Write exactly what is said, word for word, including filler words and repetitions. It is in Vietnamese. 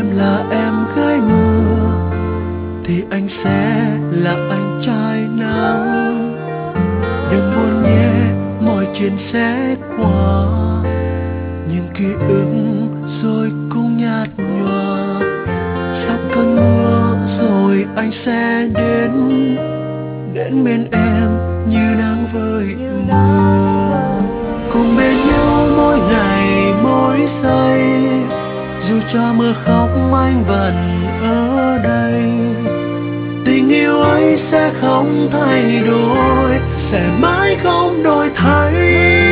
em là em gái mưa thì anh sẽ là anh trai nắng. Đừng buồn nhé, mọi chuyện sẽ qua, những ký ức rồi cũng nhạt nhòa. Sau cơn mưa rồi anh sẽ đến, đến bên em như nắng với mưa, cùng bên nhau mỗi ngày mỗi giây. Dù cho mưa khóc anh vẫn ở đây, tình yêu ấy sẽ không thay đổi, sẽ mãi không đổi thay.